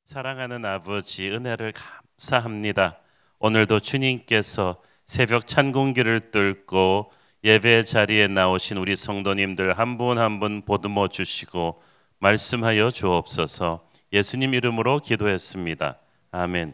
사랑하는 아버지, 은혜를 감사합니다. 오늘도 주님께서 새벽 찬 공기를 뚫고 예배 자리에 나오신 우리 성도님들 한 분 한 분 보듬어 주시고 말씀하여 주옵소서. 예수님 이름으로 기도했습니다. 아멘.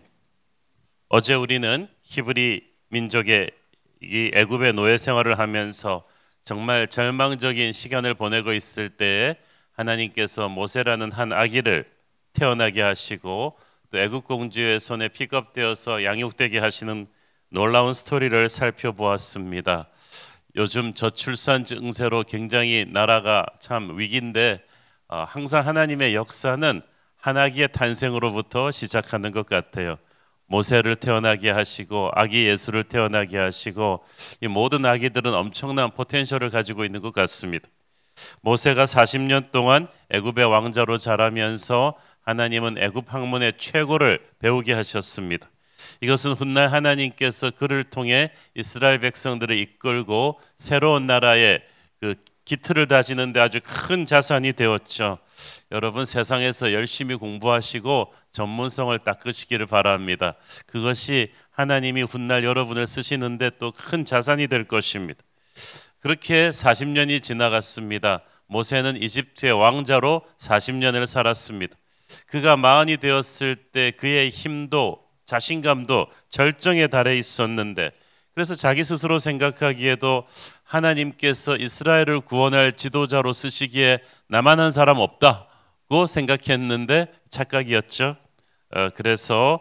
어제 우리는 히브리 민족의 이 애굽의 노예 생활을 하면서 정말 절망적인 시간을 보내고 있을 때에 하나님께서 모세라는 한 아기를 태어나게 하시고 또 애굽 공주의 손에 픽업되어서 양육되게 하시는 놀라운 스토리를 살펴보았습니다. 요즘 저출산 증세로 굉장히 나라가 참 위기인데 항상 하나님의 역사는 한 아기의 탄생으로부터 시작하는 것 같아요. 모세를 태어나게 하시고 아기 예수를 태어나게 하시고 이 모든 아기들은 엄청난 포텐셜을 가지고 있는 것 같습니다. 모세가 40년 동안 애굽의 왕자로 자라면서 하나님은 애굽 학문의 최고를 배우게 하셨습니다. 이것은 훗날 하나님께서 그를 통해 이스라엘 백성들을 이끌고 새로운 나라의 그 기틀을 다지는 데 아주 큰 자산이 되었죠. 여러분 세상에서 열심히 공부하시고 전문성을 닦으시기를 바랍니다. 그것이 하나님이 훗날 여러분을 쓰시는데 또 큰 자산이 될 것입니다. 그렇게 40년이 지나갔습니다. 모세는 이집트의 왕자로 40년을 살았습니다. 그가 마흔이 되었을 때 그의 힘도 자신감도 절정에 달해 있었는데 그래서 자기 스스로 생각하기에도 하나님께서 이스라엘을 구원할 지도자로 쓰시기에 나만한 사람 없다고 생각했는데 착각이었죠. 그래서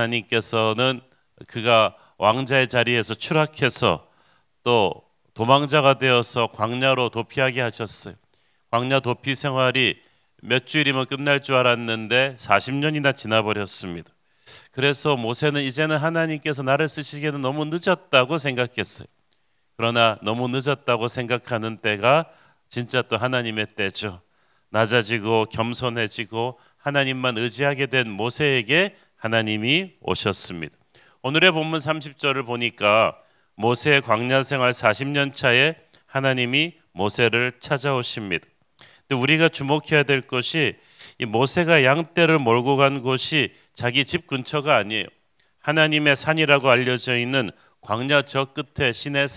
하나님께서는 그가 왕자의 자리에서 추락해서 또 도망자가 되어서 광야로 도피하게 하셨어요. 광야 도피 생활이 몇 주일이면 끝날 줄 알았는데 40년이나 지나버렸습니다. 그래서 모세는 이제는 하나님께서 나를 쓰시기에는 너무 늦었다고 생각했어요. 그러나 너무 늦었다고 생각하는 때가 진짜 또 하나님의 때죠. 낮아지고 겸손해지고 하나님만 의지하게 된 모세에게 하나님이 오셨습니다. 오늘의 본문 30절을 보니까 모세의 광야 생활 40년 차에 하나님이 모세를 찾아오십니다. 근데 우리가 주목해야 될 것이 이 모세가 양떼를 몰고 간 곳이 자기 집 근처가 아니에요. 하나님의 산이라고 알려져 있는 광야 저 끝에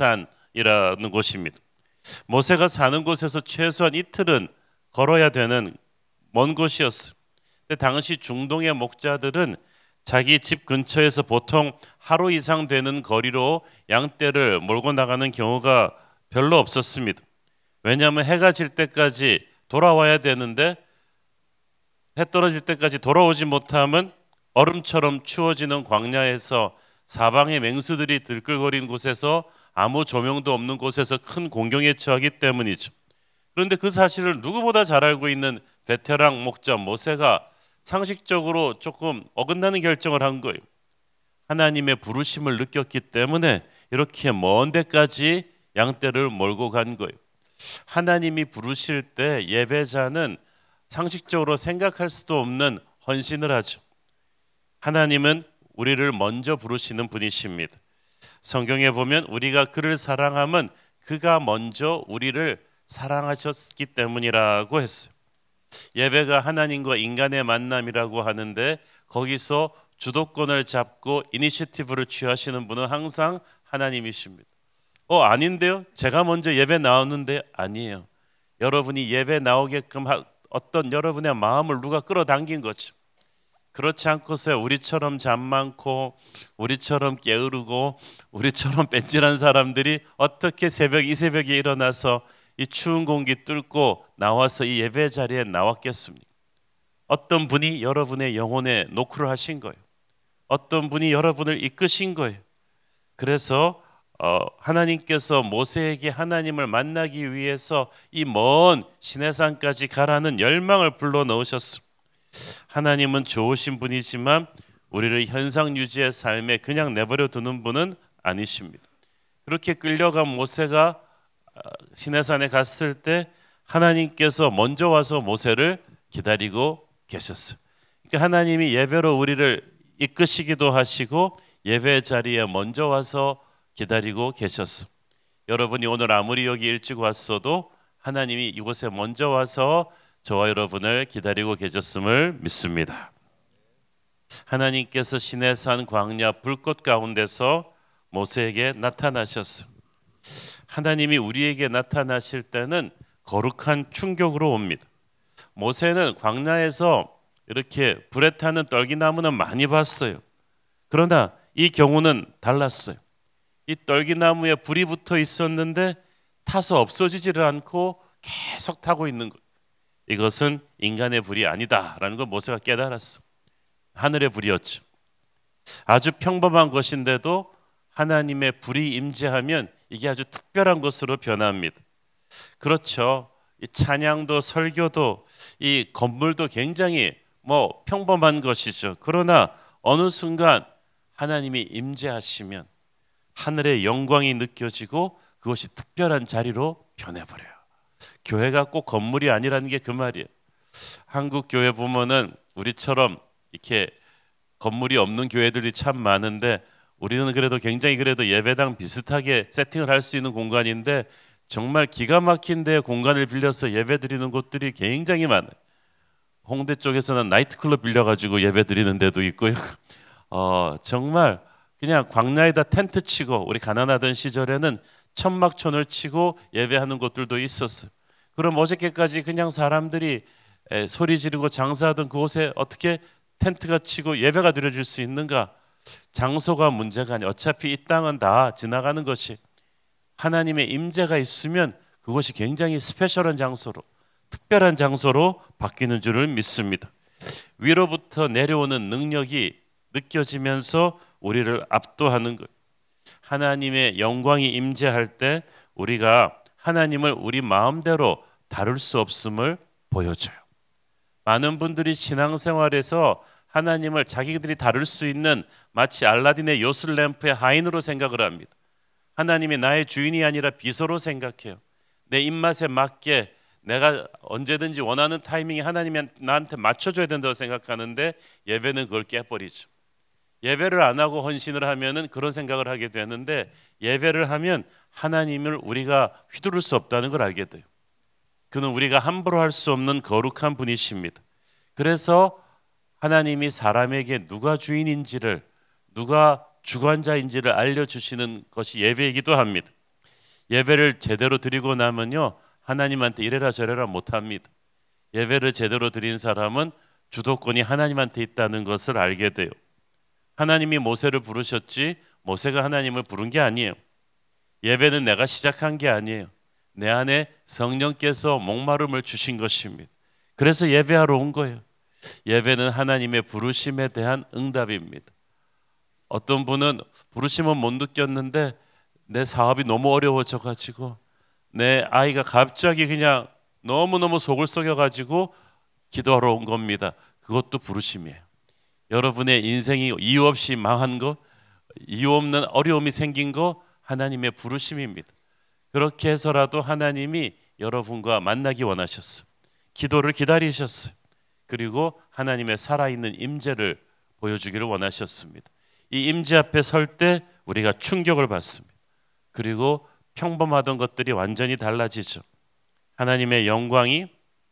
시내산이라는 곳입니다. 모세가 사는 곳에서 최소한 이틀은 걸어야 되는 먼 곳이었어요. 근데 당시 중동의 목자들은 자기 집 근처에서 보통 하루 이상 되는 거리로 양떼를 몰고 나가는 경우가 별로 없었습니다. 왜냐하면 해가 질 때까지 돌아와야 되는데 해 떨어질 때까지 돌아오지 못하면 얼음처럼 추워지는 광야에서 사방의 맹수들이 들끓거리는 곳에서 아무 조명도 없는 곳에서 큰 공경에 처하기 때문이죠. 그런데 그 사실을 누구보다 잘 알고 있는 베테랑 목자 모세가 상식적으로 조금 어긋나는 결정을 한 거예요. 하나님의 부르심을 느꼈기 때문에 이렇게 먼 데까지 양떼를 몰고 간 거예요. 하나님이 부르실 때 예배자는 상식적으로 생각할 수도 없는 헌신을 하죠. 하나님은 우리를 먼저 부르시는 분이십니다. 성경에 보면 우리가 그를 사랑하면 그가 먼저 우리를 사랑하셨기 때문이라고 했어요. 예배가 하나님과 인간의 만남이라고 하는데 거기서 주도권을 잡고 이니셔티브를 취하시는 분은 항상 하나님이십니다. 아닌데요? 제가 먼저 예배 나오는데 아니에요. 여러분이 예배 나오게끔 어떤 여러분의 마음을 누가 끌어당긴 거죠. 그렇지 않고서 우리처럼 잠 많고 우리처럼 게으르고 우리처럼 뺀질한 사람들이 어떻게 이 새벽에 일어나서 이 추운 공기 뚫고 나와서 이 예배 자리에 나왔겠습니까? 어떤 분이 여러분의 영혼에 노크를 하신 거예요. 어떤 분이 여러분을 이끄신 거예요. 그래서 하나님께서 모세에게 하나님을 만나기 위해서 이 먼 시내산까지 가라는 열망을 불러넣으셨습니다. 하나님은 좋으신 분이지만 우리를 현상 유지의 삶에 그냥 내버려 두는 분은 아니십니다. 그렇게 끌려간 모세가 시내산에 갔을 때 하나님께서 먼저 와서 모세를 기다리고 계셨어요. 그러니까 하나님이 예배로 우리를 이끄시기도 하시고 예배 자리에 먼저 와서 기다리고 계셨어요. 여러분이 오늘 아무리 여기 일찍 왔어도 하나님이 이곳에 먼저 와서 저와 여러분을 기다리고 계셨음을 믿습니다. 하나님께서 시내산 광야 불꽃 가운데서 모세에게 나타나셨어요. 하나님이 우리에게 나타나실 때는 거룩한 충격으로 옵니다. 모세는 광야에서 이렇게 불에 타는 떨기나무는 많이 봤어요. 그러나 이 경우는 달랐어요. 이 떨기나무에 불이 붙어 있었는데 타서 없어지지를 않고 계속 타고 있는 것. 이것은 인간의 불이 아니다라는 걸 모세가 깨달았어. 하늘의 불이었죠. 아주 평범한 것인데도 하나님의 불이 임재하면 이게 아주 특별한 것으로 변합니다. 그렇죠. 이 찬양도 설교도 이 건물도 굉장히 평범한 것이죠. 그러나 어느 순간 하나님이 임재하시면 하늘의 영광이 느껴지고 그것이 특별한 자리로 변해버려요. 교회가 꼭 건물이 아니라는 게 그 말이에요. 한국 교회 보면은 우리처럼 이렇게 건물이 없는 교회들이 참 많은데 우리는 그래도 굉장히 예배당 비슷하게 세팅을 할 수 있는 공간인데 정말 기가 막힌 데 공간을 빌려서 예배 드리는 곳들이 굉장히 많아요. 홍대 쪽에서는 나이트클럽 빌려가지고 예배 드리는 데도 있고요. 정말 그냥 광야에다 텐트 치고 우리 가난하던 시절에는 천막촌을 치고 예배하는 곳들도 있었어요. 그럼 어저께까지 그냥 사람들이 소리 지르고 장사하던 그곳에 어떻게 텐트가 치고 예배가 드려질 수 있는가? 장소가 문제가 아니에요. 어차피 이 땅은 다 지나가는 것이 하나님의 임재가 있으면 그것이 굉장히 스페셜한 장소로 특별한 장소로 바뀌는 줄을 믿습니다. 위로부터 내려오는 능력이 느껴지면서 우리를 압도하는 것. 하나님의 영광이 임재할 때 우리가 하나님을 우리 마음대로 다룰 수 없음을 보여줘요. 많은 분들이 신앙생활에서 하나님을 자기들이 다룰 수 있는 마치 알라딘의 요술램프의 하인으로 생각을 합니다. 하나님이 나의 주인이 아니라 비서로 생각해요. 내 입맛에 맞게 내가 언제든지 원하는 타이밍에 하나님이 나한테 맞춰줘야 된다고 생각하는데 예배는 그걸 깨버리죠. 예배를 안 하고 헌신을 하면은 그런 생각을 하게 되는데 예배를 하면 하나님을 우리가 휘두를 수 없다는 걸 알게 돼요. 그는 우리가 함부로 할 수 없는 거룩한 분이십니다. 그래서 하나님이 사람에게 누가 주인인지를 누가 주관자인지를 알려주시는 것이 예배이기도 합니다. 예배를 제대로 드리고 나면요 하나님한테 이래라 저래라 못합니다. 예배를 제대로 드린 사람은 주도권이 하나님한테 있다는 것을 알게 돼요. 하나님이 모세를 부르셨지 모세가 하나님을 부른 게 아니에요. 예배는 내가 시작한 게 아니에요. 내 안에 성령께서 목마름을 주신 것입니다. 그래서 예배하러 온 거예요. 예배는 하나님의 부르심에 대한 응답입니다. 어떤 분은 부르심은 못 느꼈는데 내 사업이 너무 어려워져 가지고 내 아이가 갑자기 그냥 너무너무 속을 썩여 가지고 기도하러 온 겁니다. 그것도 부르심이에요. 여러분의 인생이 이유 없이 망한 거, 이유 없는 어려움이 생긴 거 하나님의 부르심입니다. 그렇게 해서라도 하나님이 여러분과 만나기 원하셨어요. 기도를 기다리셨어요. 그리고 하나님의 살아있는 임재를 보여주기를 원하셨습니다. 이 임재 앞에 설 때 우리가 충격을 받습니다. 그리고 평범하던 것들이 완전히 달라지죠. 하나님의 영광이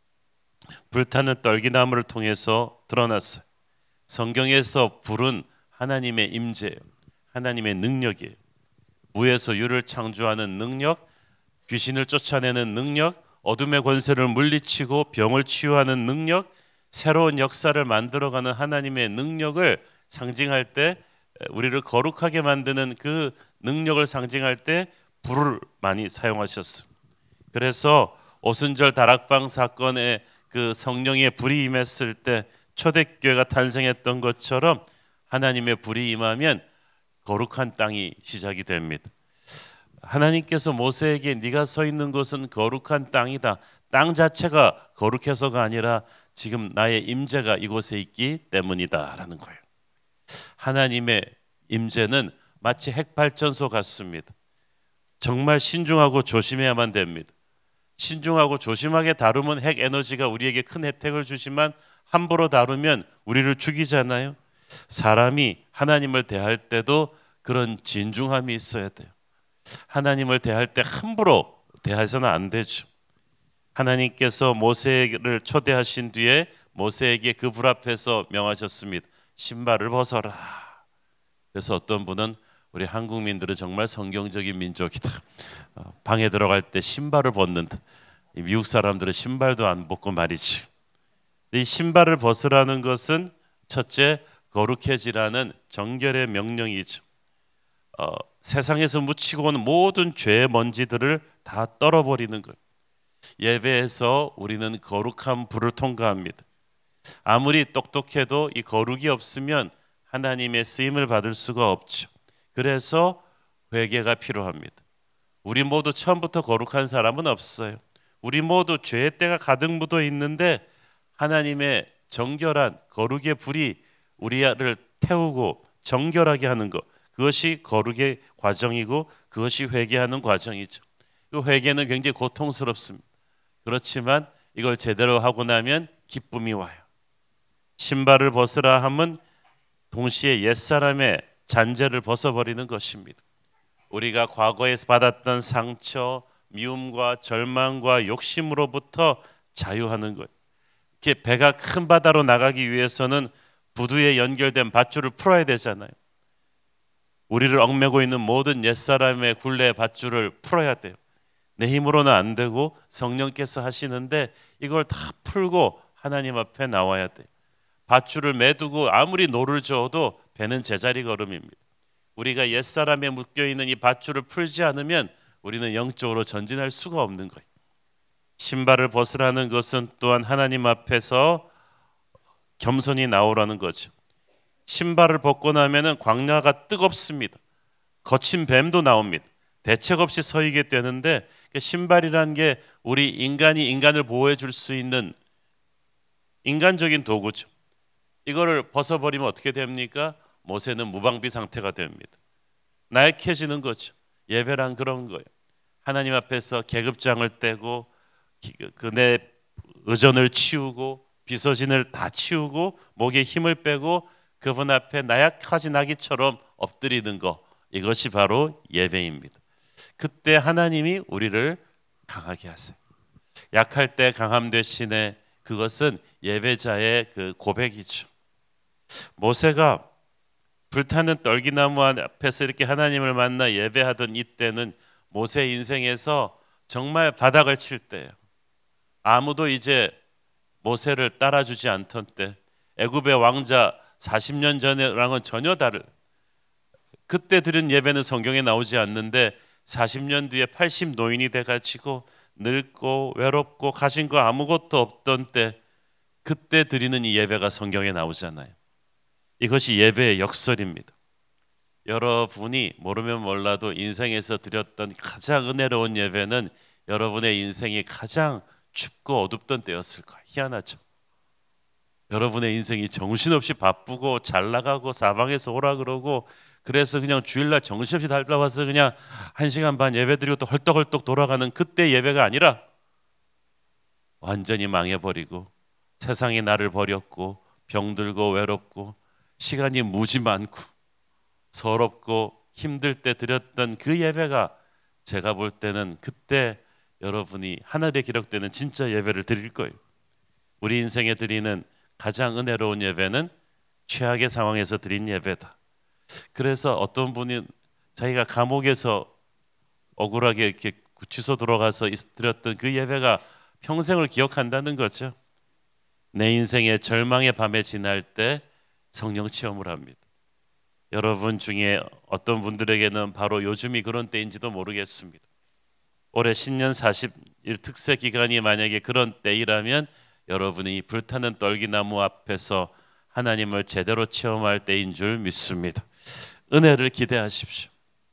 불타는 떨기나무를 통해서 드러났어요. 성경에서 불은 하나님의 임재예요. 하나님의 능력이에요. 무에서 유를 창조하는 능력, 귀신을 쫓아내는 능력, 어둠의 권세를 물리치고 병을 치유하는 능력, 새로운 역사를 만들어가는 하나님의 능력을 상징할 때 우리를 거룩하게 만드는 그 능력을 상징할 때 불을 많이 사용하셨어요. 그래서 오순절 다락방 사건에 그 성령의 불이 임했을 때 초대교회가 탄생했던 것처럼 하나님의 불이 임하면 거룩한 땅이 시작이 됩니다. 하나님께서 모세에게 네가 서 있는 곳은 거룩한 땅이다. 땅 자체가 거룩해서가 아니라 지금 나의 임재가 이곳에 있기 때문이다라는 거예요. 하나님의 임재는 마치 핵발전소 같습니다. 정말 신중하고 조심해야만 됩니다. 신중하고 조심하게 다루면 핵 에너지가 우리에게 큰 혜택을 주지만 함부로 다루면 우리를 죽이잖아요. 사람이 하나님을 대할 때도 그런 진중함이 있어야 돼요. 하나님을 대할 때 함부로 대해서는 안 되죠. 하나님께서 모세를 초대하신 뒤에 모세에게 그 불 앞에서 명하셨습니다. 신발을 벗어라. 그래서 어떤 분은 우리 한국민들은 정말 성경적인 민족이다. 방에 들어갈 때 신발을 벗는다. 미국 사람들은 신발도 안 벗고 말이지. 이 신발을 벗으라는 것은 첫째 거룩해지라는 정결의 명령이죠. 세상에서 묻히고 오는 모든 죄의 먼지들을 다 떨어버리는 거예요. 예배에서 우리는 거룩한 불을 통과합니다. 아무리 똑똑해도 이 거룩이 없으면 하나님의 쓰임을 받을 수가 없죠. 그래서 회개가 필요합니다. 우리 모두 처음부터 거룩한 사람은 없어요. 우리 모두 죄의 때가 가득 묻어 있는데 하나님의 정결한 거룩의 불이 우리를 태우고 정결하게 하는 것, 그것이 거룩의 과정이고 그것이 회개하는 과정이죠. 그 회개는 굉장히 고통스럽습니다. 그렇지만 이걸 제대로 하고 나면 기쁨이 와요. 신발을 벗으라 함은 동시에 옛사람의 잔재를 벗어버리는 것입니다. 우리가 과거에서 받았던 상처, 미움과 절망과 욕심으로부터 자유하는 거예요. 이렇게 배가 큰 바다로 나가기 위해서는 부두에 연결된 밧줄을 풀어야 되잖아요. 우리를 얽매고 있는 모든 옛사람의 굴레 밧줄을 풀어야 돼요. 내 힘으로는 안 되고 성령께서 하시는데 이걸 다 풀고 하나님 앞에 나와야 돼요. 밧줄을 매두고 아무리 노를 저어도 배는 제자리 걸음입니다. 우리가 옛사람에 묶여있는 이 밧줄을 풀지 않으면 우리는 영적으로 전진할 수가 없는 거예요. 신발을 벗으라는 것은 또한 하나님 앞에서 겸손히 나오라는 거죠. 신발을 벗고 나면은 광야가 뜨겁습니다. 거친 뱀도 나옵니다. 대책 없이 서 있게 되는데 신발이라는 게 우리 인간이 인간을 보호해 줄 수 있는 인간적인 도구죠. 이거를 벗어버리면 어떻게 됩니까? 모세는 무방비 상태가 됩니다. 나약해지는 거죠. 예배란 그런 거예요. 하나님 앞에서 계급장을 떼고 내 의전을 치우고 비서진을 다 치우고 목에 힘을 빼고 그분 앞에 나약하지 나기처럼 엎드리는 거, 이것이 바로 예배입니다. 그때 하나님이 우리를 강하게 하세요. 약할 때 강함 되시네. 그것은 예배자의 그 고백이죠. 모세가 불타는 떨기나무 앞에서 이렇게 하나님을 만나 예배하던 이때는 모세 인생에서 정말 바닥을 칠 때예요. 아무도 이제 모세를 따라주지 않던 때, 애굽의 왕자 40년 전이랑은 전혀 다른, 그때 드린 예배는 성경에 나오지 않는데 40년 뒤에 80 노인이 돼가지고 늙고 외롭고 가진 거 아무것도 없던 때, 그때 드리는 이 예배가 성경에 나오잖아요. 이것이 예배의 역설입니다. 여러분이 모르면 몰라도 인생에서 드렸던 가장 은혜로운 예배는 여러분의 인생이 가장 춥고 어둡던 때였을 거예요. 희한하죠. 여러분의 인생이 정신없이 바쁘고 잘 나가고 사방에서 오라 그러고 그래서 그냥 주일날 정신없이 달려와서 그냥 1시간 반 예배 드리고 또 헐떡헐떡 돌아가는 그때 예배가 아니라 완전히 망해버리고 세상이 나를 버렸고 병들고 외롭고 시간이 무지 많고 서럽고 힘들 때 드렸던 그 예배가 제가 볼 때는 그때 여러분이 하늘에 기록되는 진짜 예배를 드릴 거예요. 우리 인생에 드리는 가장 은혜로운 예배는 최악의 상황에서 드린 예배다. 그래서 어떤 분이 자기가 감옥에서 억울하게 이렇게 구치소 들어가서 드렸던 그 예배가 평생을 기억한다는 거죠. 내 인생의 절망의 밤에 지날 때 성령 체험을 합니다. 여러분 중에 어떤 분들에게는 바로 요즘이 그런 때인지도 모르겠습니다. 올해 신년 40일 특세 기간이 만약에 그런 때이라면 여러분이 불타는 떨기나무 앞에서 하나님을 제대로 체험할 때인 줄 믿습니다. 은혜를 기대하십시오.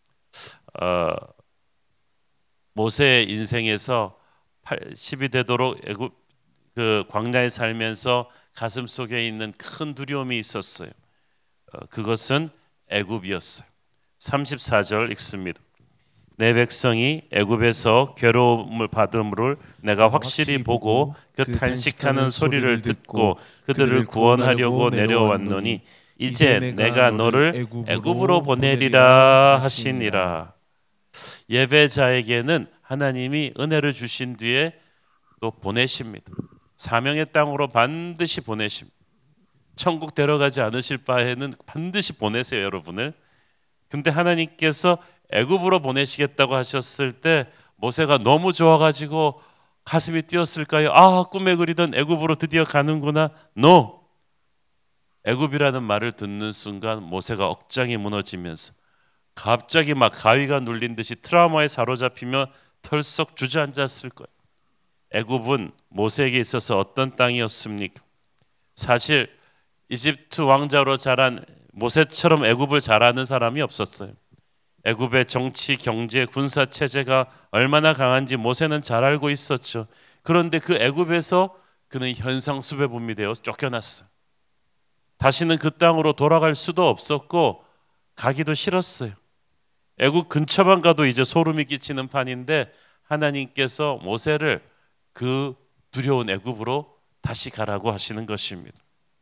모세의 인생에서 80이 되도록 애굽 그 광야에 살면서 가슴 속에 있는 큰 두려움이 있었어요. 그것은 애굽이었어요. 34절 읽습니다. 내 백성이 애굽에서 괴로움을 받음을 내가 확실히 보고 그 탄식하는 소리를 듣고 그들을 구원하려고 내려왔노니 이제 내가 너를 애굽으로 보내리라 하시니라. 예배자에게는 하나님이 은혜를 주신 뒤에 또 보내십니다. 사명의 땅으로 반드시 보내십니다. 천국 데려가지 않으실 바에는 반드시 보내세요, 여러분을. 근데 하나님께서 애굽으로 보내시겠다고 하셨을 때 모세가 너무 좋아가지고 가슴이 뛰었을까요? 아, 꿈에 그리던 애굽으로 드디어 가는구나. No. 애굽이라는 말을 듣는 순간 모세가 억장이 무너지면서 갑자기 막 가위가 눌린 듯이 트라우마에 사로잡히며 털썩 주저앉았을 거예요. 애굽은 모세에게 있어서 어떤 땅이었습니까? 사실 이집트 왕자로 자란 모세처럼 애굽을 잘 아는 사람이 없었어요. 애굽의 정치, 경제, 군사 체제가 얼마나 강한지 모세는 잘 알고 있었죠. 그런데 그 애굽에서 그는 현상수배범이 되어 쫓겨났어요. 다시는 그 땅으로 돌아갈 수도 없었고 가기도 싫었어요. 애굽 근처만 가도 이제 소름이 끼치는 판인데 하나님께서 모세를 그 두려운 애굽으로 다시 가라고 하시는 것입니다.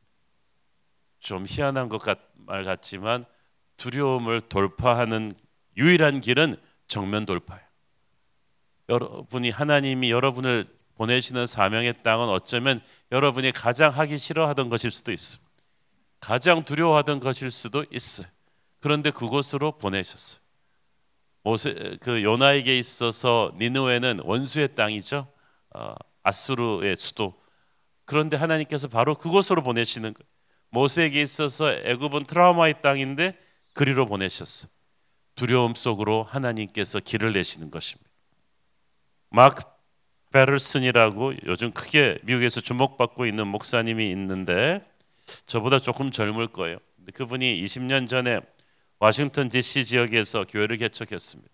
좀 희한한 말 같지만 두려움을 돌파하는 유일한 길은 정면 돌파예요. 여러분이 하나님이 여러분을 보내시는 사명의 땅은 어쩌면 여러분이 가장 하기 싫어하던 것일 수도 있어요. 가장 두려워하던 것일 수도 있어요. 그런데 그곳으로 보내셨어요. 그 요나에게 있어서 니느웨는 원수의 땅이죠. 아수르의 수도. 그런데 하나님께서 바로 그곳으로 보내시는 거예요. 모세에게 있어서 애굽은 트라우마의 땅인데 그리로 보내셨어요. 두려움 속으로 하나님께서 길을 내시는 것입니다. 마크 베를슨이라고 요즘 크게 미국에서 주목받고 있는 목사님이 있는데 저보다 조금 젊을 거예요. 그분이 20년 전에 워싱턴 DC 지역에서 교회를 개척했습니다.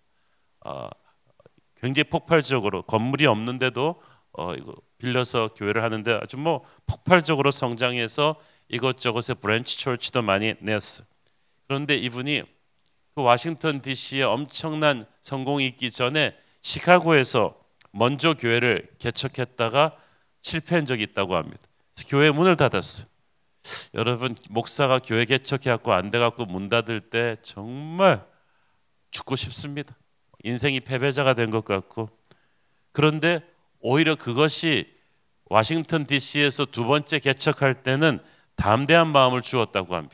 굉장히 폭발적으로 건물이 없는데도 이거 빌려서 교회를 하는데 아주 폭발적으로 성장해서 이것저것에 브랜치 처치도 많이 냈어요. 그런데 이분이 그 워싱턴 DC에 엄청난 성공이 있기 전에 시카고에서 먼저 교회를 개척했다가 실패한 적이 있다고 합니다. 그래서 교회 문을 닫았어요. 여러분, 목사가 교회 개척해갖고 안 돼갖고 문 닫을 때 정말 죽고 싶습니다. 인생이 패배자가 된 것 같고. 그런데 오히려 그것이 워싱턴 DC에서 두 번째 개척할 때는 담대한 마음을 주었다고 합니다.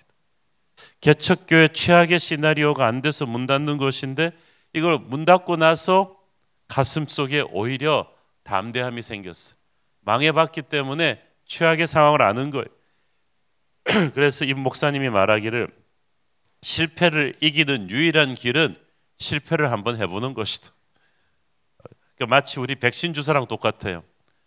개척교회 최악의 시나리오가 안 돼서 문 닫는 것인데 이걸 문 닫고 나서 가슴속에 오히려 담대함이 생겼어요. 망해봤기 때문에 최악의 상황을 아는 거예요. 그래서 이 목사님이 말하기를 실패를 이기는 유일한 길은 실패를 한번 해보는 것이다. 그러니까 마치 우리 백신 주사랑 똑같아요.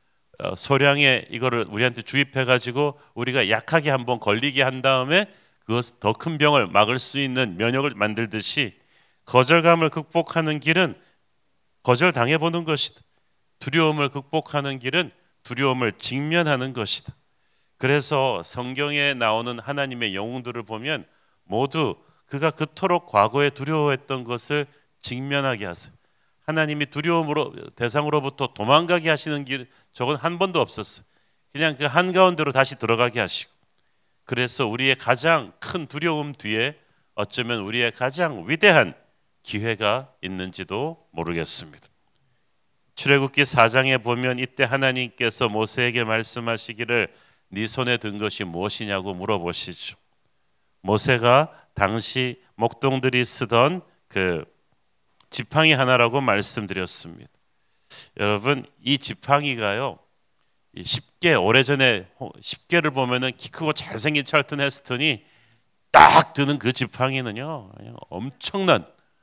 소량의 이거를 우리한테 주입해가지고 우리가 약하게 한번 걸리게 한 다음에 그것 더 큰 병을 막을 수 있는 면역을 만들듯이 거절감을 극복하는 길은 거절당해보는 것이다. 두려움을 극복하는 길은 두려움을 직면하는 것이다. 그래서 성경에 나오는 하나님의 영웅들을 보면 모두 그가 그토록 과거에 두려워했던 것을 직면하게 하세요. 하나님이 두려움으로 대상으로부터 도망가게 하시는 길 저건 한 번도 없었어요. 그냥 그 한가운데로 다시 들어가게 하시고. 그래서 우리의 가장 큰 두려움 뒤에 어쩌면 우리의 가장 위대한 기회가 있는지도 모르겠습니다. 출애굽기 4장에 보면 이때 하나님께서 모세에게 말씀하시기를 네 손에 든 것이 무엇이냐고 물어보시죠. 모세가 당시 목동들이 쓰던 그 지팡이 하나라고 말씀드렸습니다. 여러분, 이 지팡이가요, 쉽게 오래전에 10개를 보면은 키 크고 잘생긴 찰튼 헤스턴이 딱 드는 그 지팡이는요 엄청난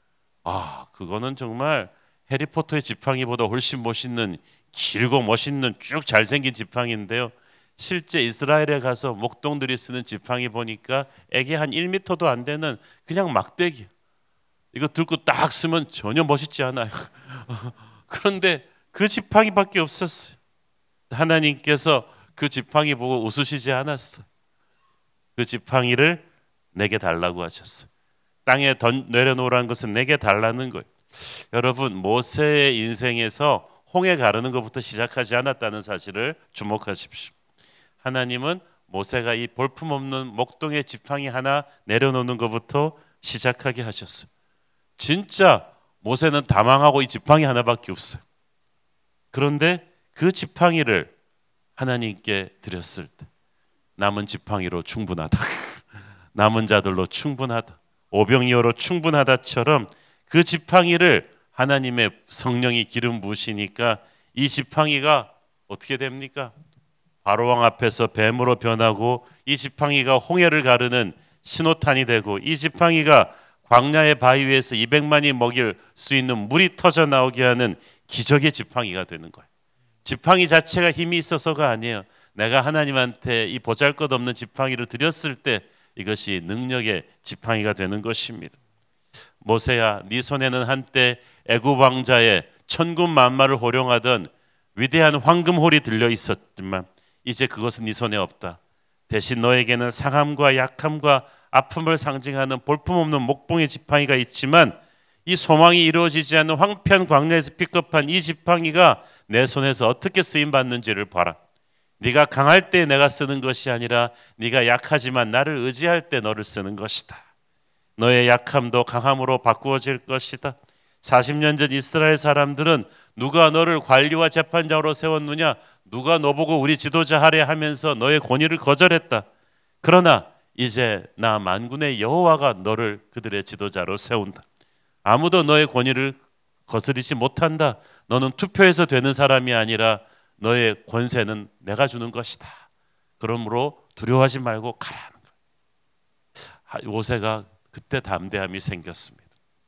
그거는 정말 해리포터의 지팡이보다 훨씬 멋있는 길고 멋있는 쭉 잘생긴 지팡이인데요. 실제 이스라엘에 가서 목동들이 쓰는 지팡이 보니까 애기 한 1m도 안 되는 그냥 막대기. 이거 들고 딱 쓰면 전혀 멋있지 않아요. 그런데 그 지팡이밖에 없었어요. 하나님께서 그 지팡이 보고 웃으시지 않았어요. 그 지팡이를 내게 달라고 하셨어요. 땅에 내려놓으라는 것은 내게 달라는 거예요. 여러분, 모세의 인생에서 홍해 가르는 것부터 시작하지 않았다는 사실을 주목하십시오. 하나님은 모세가 이 볼품없는 목동의 지팡이 하나 내려놓는 것부터 시작하게 하셨어요. 진짜 모세는 다 망하고 이 지팡이 하나밖에 없어요. 그런데 그 지팡이를 하나님께 드렸을 때 남은 지팡이로 충분하다. 남은 자들로 충분하다. 오병이어로 충분하다처럼 그 지팡이를 하나님의 성령이 기름 부으시니까 이 지팡이가 어떻게 됩니까? 바로왕 앞에서 뱀으로 변하고, 이 지팡이가 홍해를 가르는 신호탄이 되고, 이 지팡이가 광야의 바위 위에서 200만이 먹일 수 있는 물이 터져 나오게 하는 기적의 지팡이가 되는 거예요. 지팡이 자체가 힘이 있어서가 아니에요. 내가 하나님한테 이 보잘것없는 지팡이를 드렸을 때 이것이 능력의 지팡이가 되는 것입니다. 모세야, 네 손에는 한때 애굽 왕자의 천군 만마를 호령하던 위대한 황금홀이 들려 있었지만 이제 그것은 네 손에 없다. 대신 너에게는 상함과 약함과 아픔을 상징하는 볼품없는 목봉의 지팡이가 있지만, 이 소망이 이루어지지 않는 황폐한 광야에서 픽업한 이 지팡이가 내 손에서 어떻게 쓰임 받는지를 봐라. 네가 강할 때 내가 쓰는 것이 아니라 네가 약하지만 나를 의지할 때 너를 쓰는 것이다. 너의 약함도 강함으로 바꾸어질 것이다. 40년 전 이스라엘 사람들은 누가 너를 관리와 재판장으로 세웠느냐, 누가 너보고 우리 지도자 하래 하면서 너의 권위를 거절했다. 그러나 이제 나 만군의 여호와가 너를 그들의 지도자로 세운다. 아무도 너의 권위를 거스르지 못한다. 너는 투표해서 되는 사람이 아니라 너의 권세는 내가 주는 것이다. 그러므로 두려워하지 말고 가라는 거예요. 모세가 그때 담대함이 생겼습니다.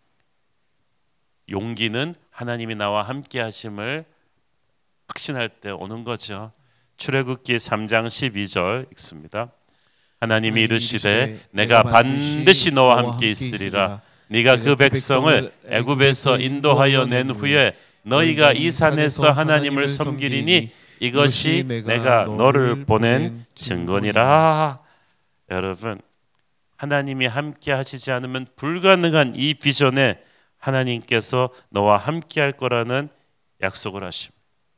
용기는 하나님이 나와 함께 하심을 확신할 때 오는 거죠. 출애굽기 3장 12절 읽습니다. 하나님이 이르시되 내가 반드시 너와 함께 있으리라. 네가 그 백성을 애굽에서 인도하여 낸 후에 너희가 이 산에서 하나님을 섬기리니 이것이 내가 너를 보낸 증거니라. 여러분, 하나님이 함께 하시지 않으면 불가능한 이 비전에 하나님께서 너와 함께 할 거라는 약속을 하십니다.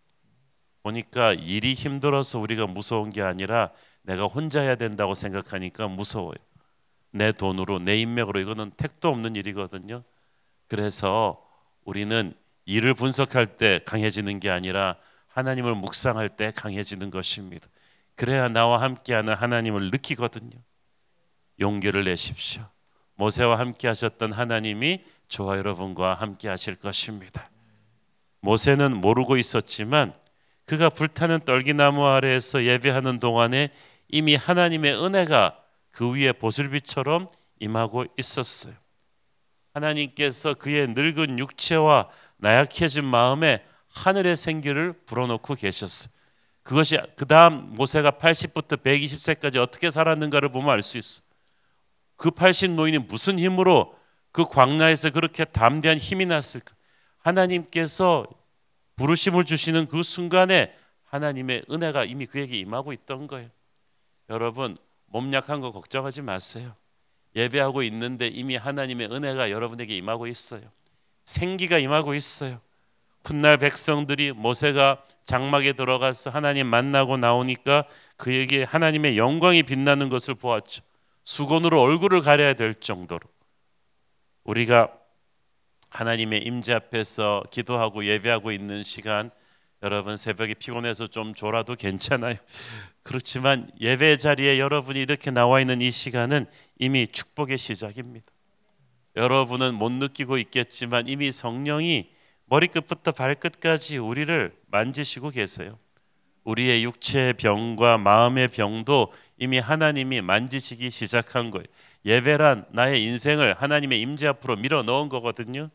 보니까 일이 힘들어서 우리가 무서운 게 아니라 내가 혼자 해야 된다고 생각하니까 무서워요. 내 돈으로, 내 인맥으로, 이거는 택도 없는 일이거든요. 그래서 우리는 일을 분석할 때 강해지는 게 아니라 하나님을 묵상할 때 강해지는 것입니다. 그래야 나와 함께하는 하나님을 느끼거든요. 용기를 내십시오. 모세와 함께 하셨던 하나님이 저와 여러분과 함께 하실 것입니다. 모세는 모르고 있었지만 그가 불타는 떨기나무 아래에서 예배하는 동안에 이미 하나님의 은혜가 그 위에 보슬비처럼 임하고 있었어요. 하나님께서 그의 늙은 육체와 나약해진 마음에 하늘의 생기를 불어넣고 계셨어요. 그것이 그 다음 모세가 80부터 120세까지 어떻게 살았는가를 보면 알 수 있어요. 그 80 노인이 무슨 힘으로 그 광야에서 그렇게 담대한 힘이 났을까? 하나님께서 부르심을 주시는 그 순간에 하나님의 은혜가 이미 그에게 임하고 있던 거예요. 여러분, 몸 약한 거 걱정하지 마세요. 예배하고 있는데 이미 하나님의 은혜가 여러분에게 임하고 있어요. 생기가 임하고 있어요. 훗날 백성들이 모세가 장막에 들어가서 하나님 만나고 나오니까 그에게 하나님의 영광이 빛나는 것을 보았죠. 수건으로 얼굴을 가려야 될 정도로. 우리가 하나님의 임재 앞에서 기도하고 예배하고 있는 시간, 여러분 새벽에 피곤해서 좀 졸아도 괜찮아요. 그렇지만 예배 자리에 여러분이 이렇게 나와 있는 이 시간은 이미 축복의 시작입니다. 여러분은 못 느끼고 있겠지만 이미 성령이 머리끝부터 발끝까지 우리를 만지시고 계세요. 우리의 육체의 병과 마음의 병도 이미 하나님이 만지시기 시작한 거예요. 예배란 나의 인생을 하나님의 임재 앞으로 밀어 넣은 거거든요.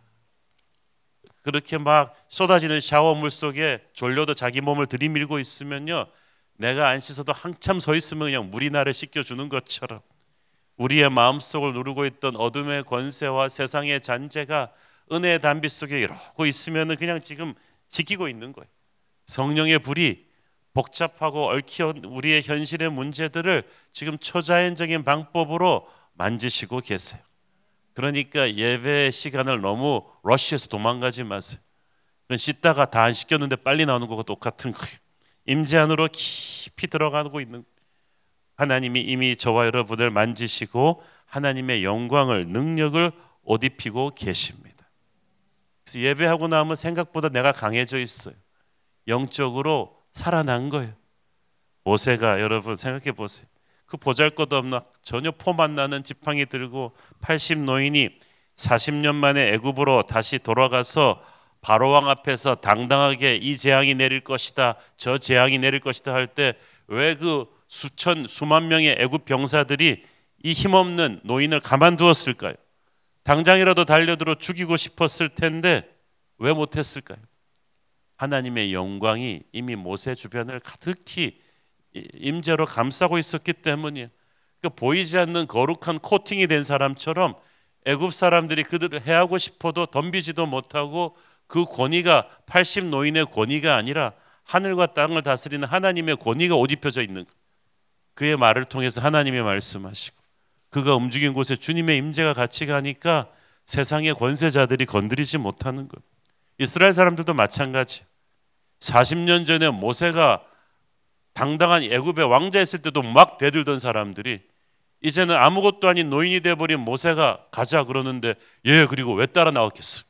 그렇게 막 쏟아지는 샤워물 속에 졸려도 자기 몸을 들이밀고 있으면요, 내가 안 씻어도 한참 서 있으면 그냥 물이 나를 씻겨주는 것처럼 우리의 마음속을 누르고 있던 어둠의 권세와 세상의 잔재가 은혜의 단비 속에 이러고 있으면 그냥 지금 지키고 있는 거예요. 성령의 불이 복잡하고 얽힌 우리의 현실의 문제들을 지금 초자연적인 방법으로 만지시고 계세요. 그러니까 예배 시간을 너무 러쉬해서 도망가지 마세요. 씻다가 다 안 씻겼는데 빨리 나오는 거와 똑같은 거예요. 임재 안으로 깊이 들어가고 있는, 하나님이 이미 저와 여러분을 만지시고 하나님의 영광을, 능력을 옷 입히고 계십니다. 그래서 예배하고 나면 생각보다 내가 강해져 있어요. 영적으로 살아난 거예요. 모세가 여러분 생각해 보세요. 그 보잘것없는 전혀 폼 안 나는 지팡이 들고 80 노인이 40년 만에 애굽으로 다시 돌아가서 바로 왕 앞에서 당당하게 이 재앙이 내릴 것이다, 저 재앙이 내릴 것이다 할 때 왜 그 수만 명의 애굽 병사들이 이 힘없는 노인을 가만두었을까요? 당장이라도 달려들어 죽이고 싶었을 텐데 왜 못했을까요? 하나님의 영광이 이미 모세 주변을 가득히 임재로 감싸고 있었기 때문이에요. 그러니까 보이지 않는 거룩한 코팅이 된 사람처럼 애굽 사람들이 그들을 해하고 싶어도 덤비지도 못하고 그 권위가 80 노인의 권위가 아니라 하늘과 땅을 다스리는 하나님의 권위가 옷 입혀져 있는 거예요. 그의 말을 통해서 하나님이 말씀하시고 그가 움직인 곳에 주님의 임재가 같이 가니까 세상의 권세자들이 건드리지 못하는 거예요. 이스라엘 사람들도 마찬가지. 40년 전에 모세가 당당한 애굽의 왕자였을 때도 막 대들던 사람들이 이제는 아무것도 아닌 노인이 돼버린 모세가 가자 그러는데 그리고 왜 따라 나왔겠어?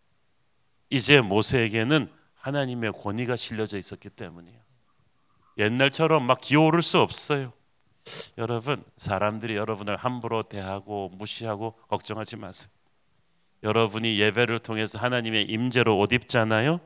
이제 모세에게는 하나님의 권위가 실려져 있었기 때문이에요. 옛날처럼 막 기어오를 수 없어요. 여러분, 사람들이 여러분을 함부로 대하고 무시하고 걱정하지 마세요. 여러분이 예배를 통해서 하나님의 임재로 옷 입잖아요.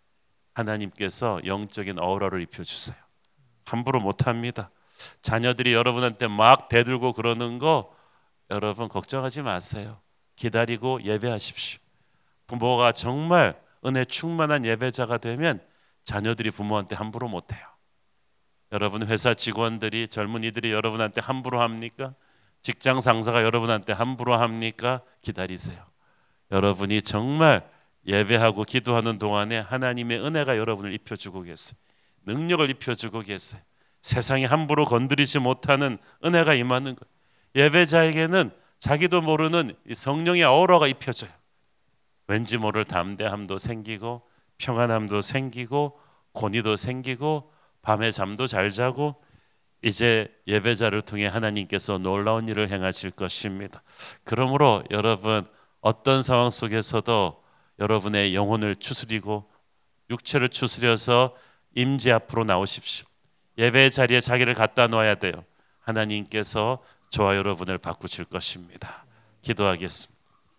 하나님께서 영적인 어우러를 입혀주세요. 함부로 못합니다. 자녀들이 여러분한테 막 대들고 그러는 거 여러분 걱정하지 마세요. 기다리고 예배하십시오. 부모가 정말 은혜 충만한 예배자가 되면 자녀들이 부모한테 함부로 못해요. 여러분 회사 직원들이 젊은이들이 여러분한테 함부로 합니까? 직장 상사가 여러분한테 함부로 합니까? 기다리세요. 여러분이 정말 예배하고 기도하는 동안에 하나님의 은혜가 여러분을 입혀주고 계세요. 능력을 입혀주고 계세요. 세상이 함부로 건드리지 못하는 은혜가 임하는 거예요. 예배자에게는 자기도 모르는 성령의 어우러가 입혀져요. 왠지 모를 담대함도 생기고 평안함도 생기고 권위도 생기고 밤에 잠도 잘 자고 이제 예배자를 통해 하나님께서 놀라운 일을 행하실 것입니다. 그러므로 여러분 어떤 상황 속에서도 여러분의 영혼을 추스리고 육체를 추스려서 임재 앞으로 나오십시오. 예배의 자리에 자기를 갖다 놓아야 돼요. 하나님께서 저와 여러분을 바꾸실 것입니다. 기도하겠습니다.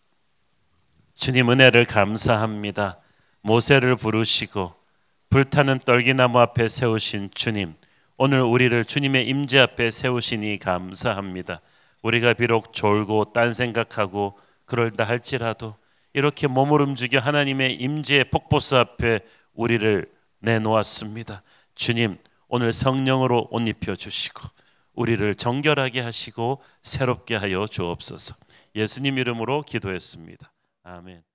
주님 은혜를 감사합니다. 모세를 부르시고 불타는 떨기나무 앞에 세우신 주님, 오늘 우리를 주님의 임재 앞에 세우시니 감사합니다. 우리가 비록 졸고 딴 생각하고 그럴다 할지라도 이렇게 몸을 움직여 하나님의 임재의 폭포수 앞에 우리를 내놓았습니다. 주님, 오늘 성령으로 옷 입혀 주시고 우리를 정결하게 하시고 새롭게 하여 주옵소서. 예수님 이름으로 기도했습니다. 아멘.